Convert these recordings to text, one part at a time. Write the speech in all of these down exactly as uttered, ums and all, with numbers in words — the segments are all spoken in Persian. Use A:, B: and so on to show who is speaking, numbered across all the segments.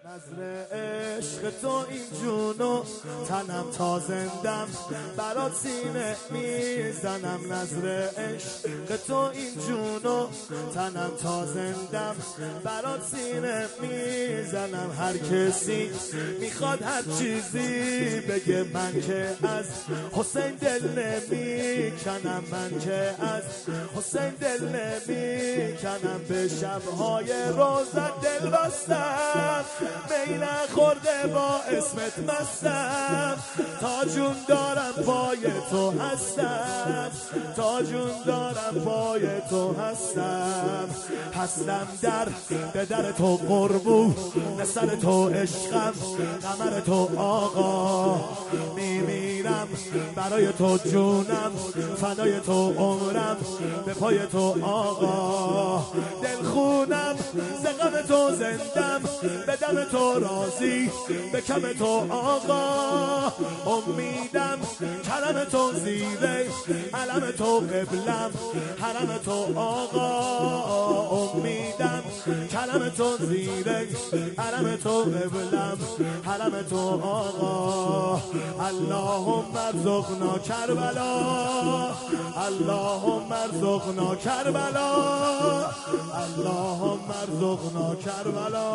A: نظر عشق تو این جونو تنم تا زندم برات سینه میزنم. نظر عشق تو این جونو تنم تا زندم برات سینه میزنم. هر کسی میخواد هر چیزی بگه، من که از حسین دل نمیکنم. من که از حسین دل نمیکنم. به شبهای روزت دل بستم، می نخورده با اسمت مستم. تا جون دارم پای تو هستم، تا جون دارم پای تو هستم. هستم در به در تو قربون، سر تو عشقم، قمر تو آقا. میمیرم برای تو جونم، فدای تو عمرم، به پای تو آقا. دل خونم ز غم تو زندم، به دم تو راضی، به کم تو آقا. امیدم کرم تو زیره، علم تو قبلم، حرم تو آقا. امیدم کرم تو زیره، علم تو قبلم، حرم تو آقا. اللهم ارزقنا کربلا، اللهم ارزقنا کربلا، اللهم ارزقنا کربلا،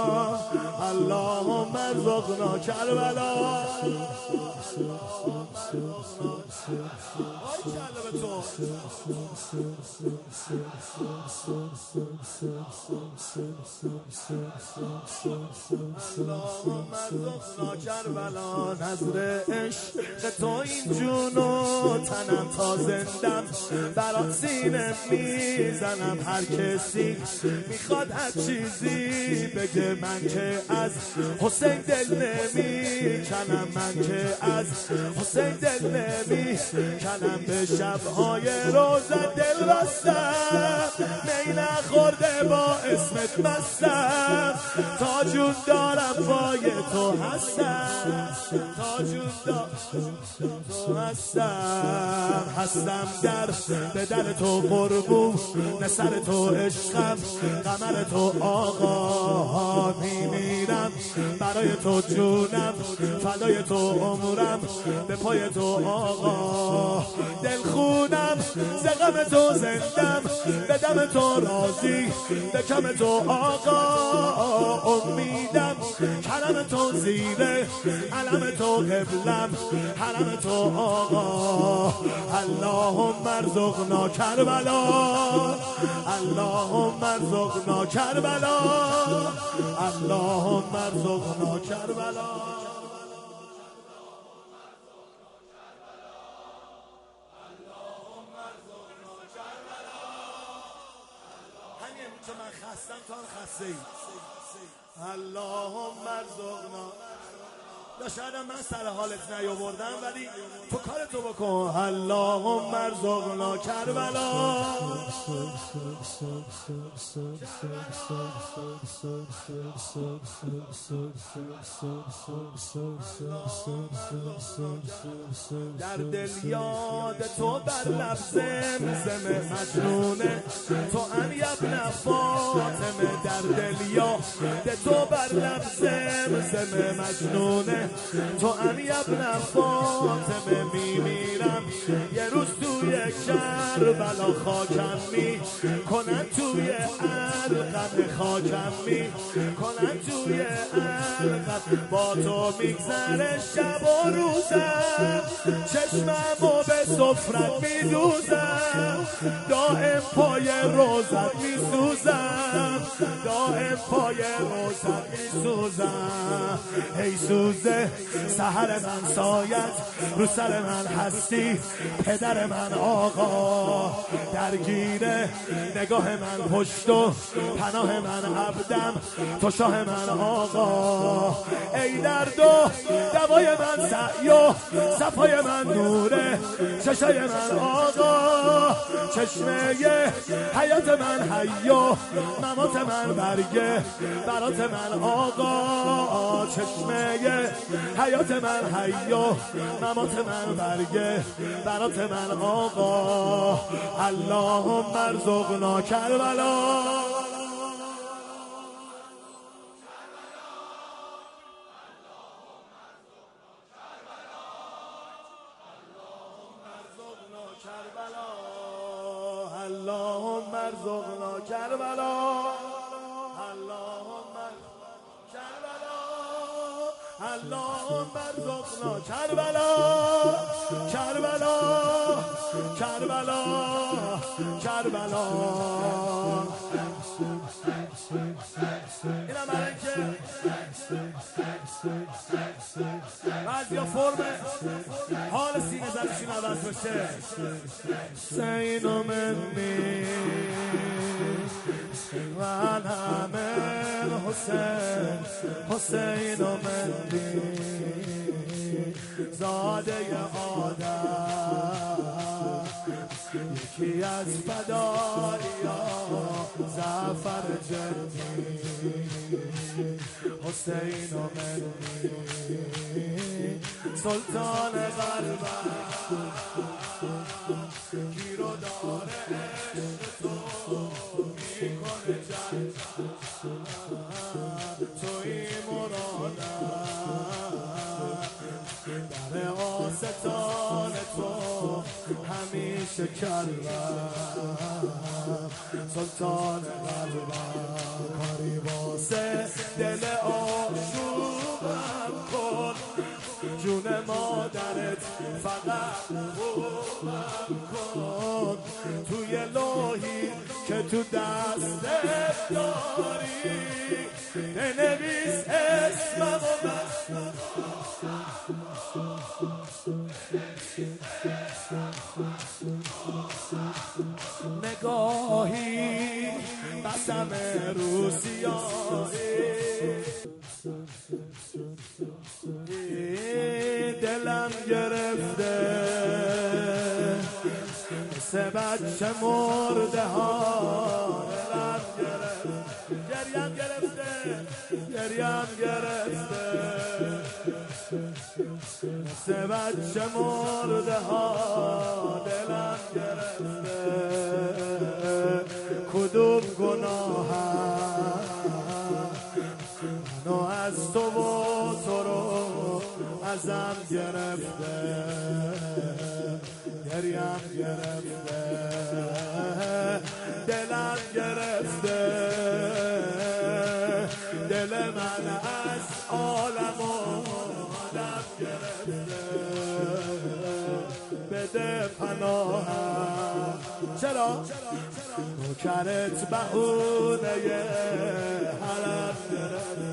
A: اللهم ارزقنا کربلا. اللهم ارزقنا کربلا. نظر عشق تو این جونو تنم تا زندم برات سینه میزنم. هر کسی میخواد هر چیزی بگه، من که از حسین دل نمیکنم. من که از حسین دل نمیکنم. به شبهای روزت دل بستم، می نخورده با اسمت مستم. تا جون دارم پای تو هستم، تا جون دارم تو هستم. هستم در به در تو قربون، سر تو عشقم، قمر تو آقا. میمیرم برای تو جونم، فدای تو عمرم، به پای تو آقا. دل خونم ز غم تو زندم، به دم تو راضی، به کم تو آقا. امیدم کرم تو زیره، علم تو قبلم، حرم تو آقا. اللهم ارزقنا کربلا، اللهم ارزقنا کربلا، اللهم ارزقنا کربلا. چون من خستم تو هم خسته ای. اللهم ارزقنا. یا شاید من سر حالت نیاوردم، ولی تو کارتو بکن. اللهم ارزقنا کربلا. در دل یاد تو بر لب زمزم مجنونه، تو ام یبن فاطمه. در دل یاد تو بر لب زمزم مجنونه، تو ام یبن فاطمه. میمیرم یه روز توی کربلا، خاکم می کنن توی علقم، خاکم می کنن توی علقم. با تو میگذره شب و روزم، چشممو به سفرت میدوزم. دائم پای روزت میسوزم، دائم پای روزت میسوزم. ای سوزه سحر من سایت، رو سر من هستی پدر من آقا. درگیره نگاه من پشت و پناه من عبدم، تو شاه من آقا. ای درد و دوای من سعی و صفای من نوره چشای من آقا. چشمه حیات من حی و ممات من برگه برات من آقا. چشمه حیات من حی و ممات من برگه برات من آقا. اللهم ارزقنا کربلا. ارزقنا کربلا، اللهم کربلا، اللهم ارزقنا کربلا، کربلا، کربلا، کربلا. اینم برای که بعضیا فرم حال سینه زدشون عوض بشه. حسین و منی و انا حسین، حسین و منی زاده آدم، یکی از فدایی‌ها زعفر جنی. حسین و منی سلطان قلبم، گیر و داره عشق تو میکنه جنت، توی مرادم، در آستان تو همیشه کلم، سلطان قلبم، کاری واسه دل آشوبم کن، جون مادرت فقط خوبم کن، توی لوحی که تو دستت داری بنویس اسمم و من. نگاهی قسم روسیایی، دلم گرفته مثل بچه مرده ها، دلم گرفته، گریم گرفته، گریم گرفته مثل بچه مرده ها، دلم گرفته. کدوم گناهم منو از تو و تو رو ازم گرفته، گریم گرفته، دلم گرفته، دل من از عالم و آدم گرفته، بده پناهم. چرا؟ نوکرت بهونه حرم گرفته،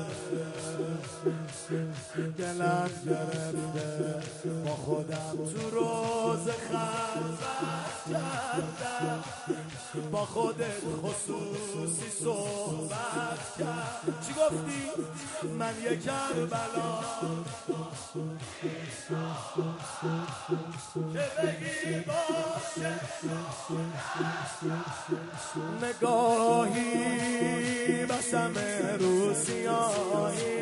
A: دلم گرفته، با خودم تو روز خلوت کردم، با خودت خصوصی صحبت کرد. چی گفتی؟ من یک کربلا که بگی باشه، نگاهی بسم روسیایی.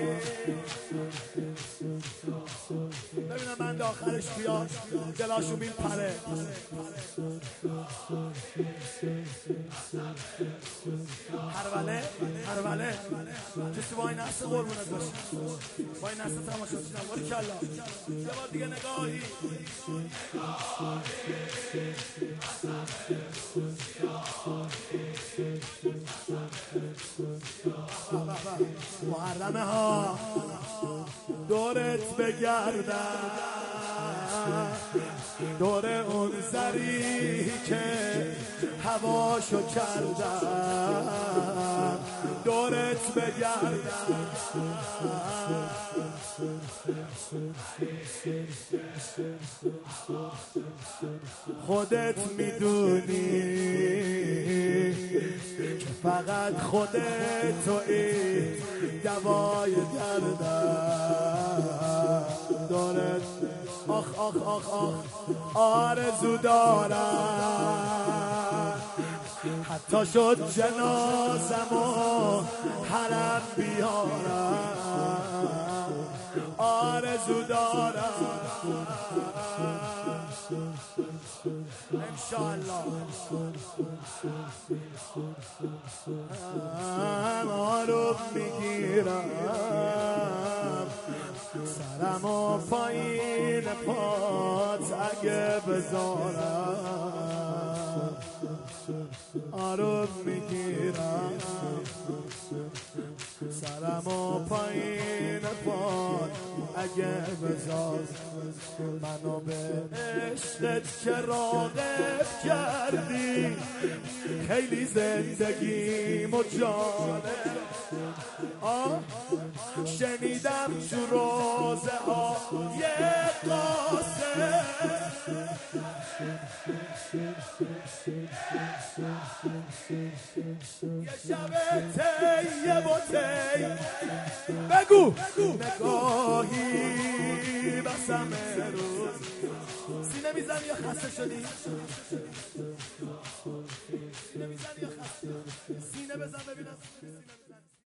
A: ببینم من داخلش بیاد دلاشو بیل پره. هروله هروله کسی وای نسته قربونت باشه، وای نسته تماشا چیدم باری کلا. یه بار دیگه نگاهی محرمه ها دورت بگردم، دور اون زری که هواشو کردم، دورت بگردم، خودت میدونی که فقط خودت توی دوای دردم، دورت آخ آخ آخ آخ آرزو دارم، حتی شد جنازمو حرم بیارم، آرزو دارم انشالله آروم میگیرم سرم و پایین پات اگه بذارم. آروم میگیرم سرم و پایین پاد اگه بذار منو به عشقت که راغب کردی خیلی زندگیم و جانه آه شنیدم تو روزه ها یه قاسه یه شب تی یه بوتی بگو نگاهی بسم روز سینه میزن یا خسته شدی سینه میزن یا خسته سینه بزن ببینم